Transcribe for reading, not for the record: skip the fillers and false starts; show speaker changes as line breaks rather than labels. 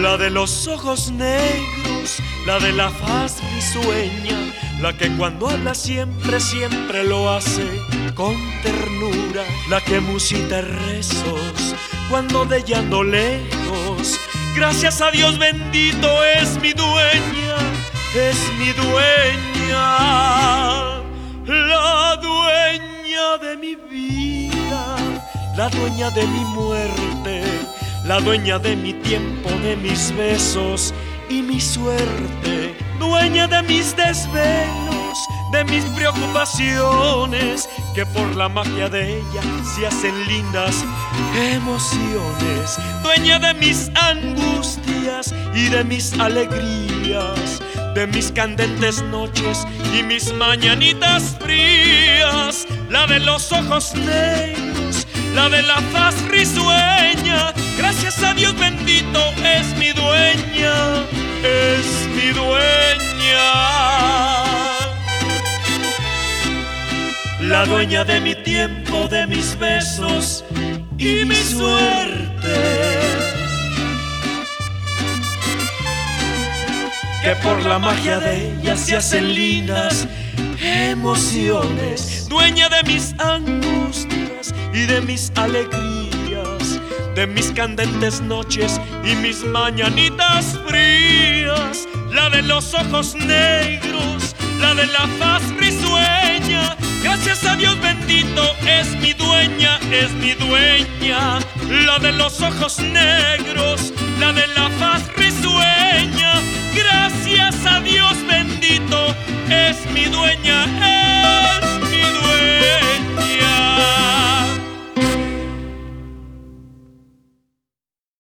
la de los ojos negros, la de la faz risueña, la que cuando habla siempre, siempre lo hace con ternura, la que musita rezos cuando de ella ando lejos. Gracias a Dios bendito es mi dueña, es mi dueña, la dueña de mi vida, la dueña de mi muerte, la dueña de mi tiempo, de mis besos y mi suerte, dueña de mis desvelos, de mis preocupaciones, que por la magia de ella se hacen lindas emociones, dueña de mis angustias y de mis alegrías, de mis candentes noches y mis mañanitas frías, la de los ojos negros, la de la faz risueña. Gracias a Dios bendito es mi dueña, es mi dueña, la dueña de mi tiempo, de mis besos y mi suerte, que por la magia de ella se hacen lindas emociones, dueña de mis angustias y de mis alegrías, de mis candentes noches y mis mañanitas frías, la de los ojos negros, la de la faz risueña. Gracias a Dios bendito es mi dueña, es mi dueña, la de los ojos negros, la de la faz risueña. Gracias a Dios bendito es mi dueña.